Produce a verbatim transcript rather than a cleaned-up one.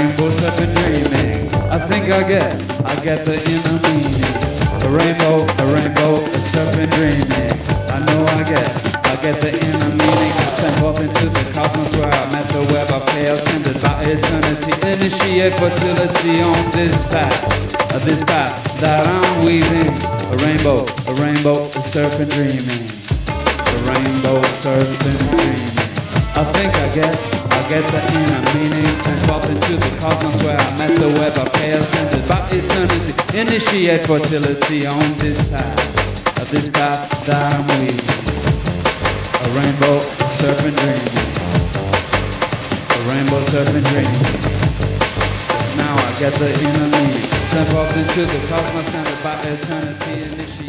rainbow serpent dreaming. I think I get, I get the inner meaning. A rainbow, a rainbow, a serpent dreaming. I know I get, I get the inner meaning. I sent forth into the cosmos where I met the web of chaos tended by eternity. Initiate fertility on this path, uh, this path that I'm weaving. A rainbow, a rainbow, a serpent dreaming. A rainbow, a serpent dreaming. I think I get, I get the inner meaning. Sent forth into the cosmos where I met the web of chaos tended by eternity. Initiate fertility on this path, uh, this path that I'm weaving. A rainbow, a serpent dreaming. A rainbow, serpent dreaming. Yes, now I get the inner meaning. Sent forth into the cosmos tended by eternity. Initiate